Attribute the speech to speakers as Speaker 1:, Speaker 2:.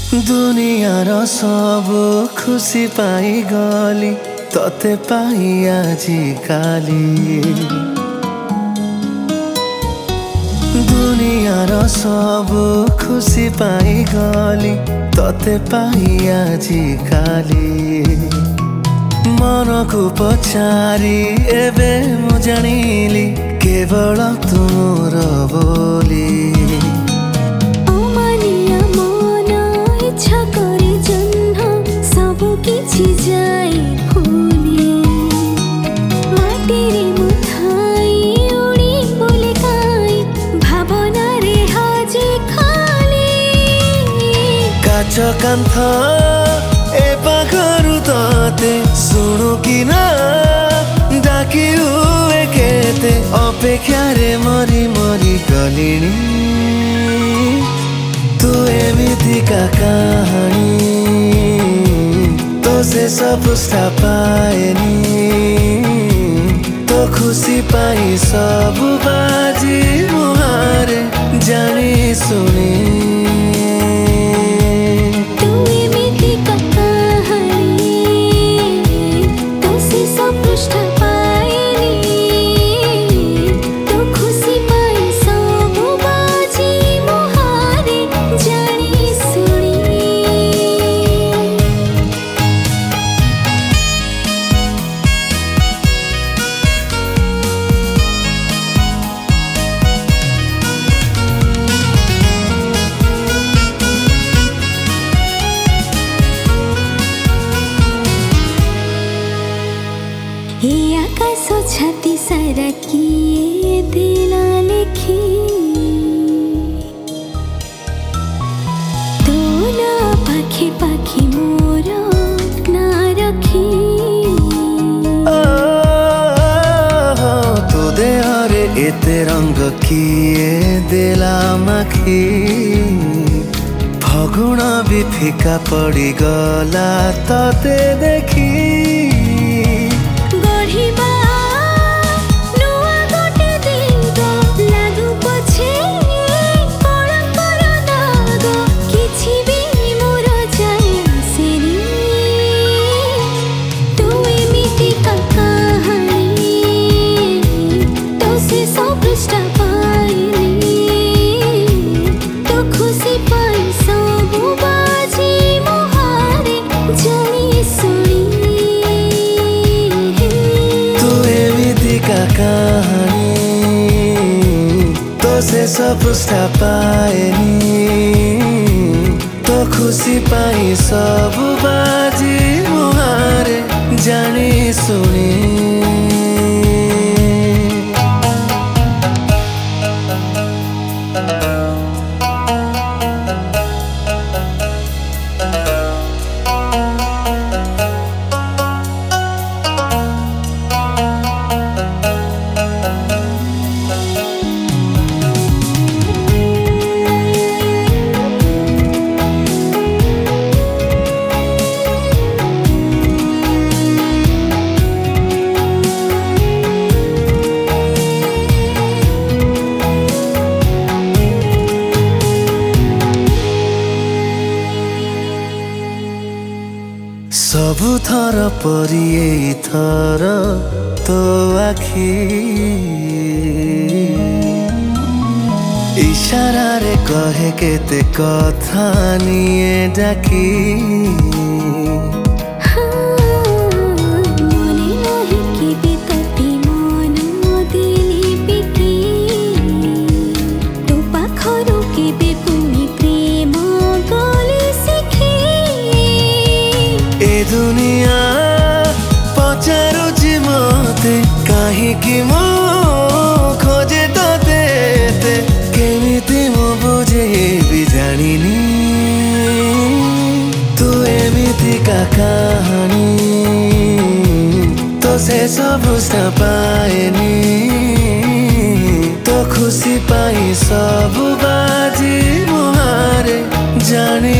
Speaker 1: दुनियार सब खुशी पाई गली तते पाई आजिकाली। दुनियार सब खुशी पाई गली तते पाई आजिकाली। मन को पचारि एबे मु जानिली केवल तुमर बोली। कांथ ए पाखरु तते सुनु किना डाकी हुए केते अपेक्षा रे मरी मरी गलिनी। तू एमिति का कहानी तो से सब पुष्टा पाएनी। तो खुशी पाई सब बाजी मुहारे जानी सुनी।
Speaker 2: आकाश छाती सारा किए दिला लिखी। तो ना पाखी पाखी मोर ना रखी।
Speaker 1: तो दे अरे एते रंग किए दिला माखी। फगुण भी फिका पड़ी गला तते देखी। तो से सब पुष्टा पाएनी। तो खुशी पाई सब बाजी मुहारे जानी सुनी। सबु थर परी थर तो आखी। इशारा रे कहे केते कथा निये डाकी। दुनिया पचारुची मते कहीं कि मो खोजे तते केमिति मो बुझे भी जानिनी। तू एमिति का कहानी तो से सब पुष्टा पाएनी। तो खुशी पाई सब बाजी मुहारे जानी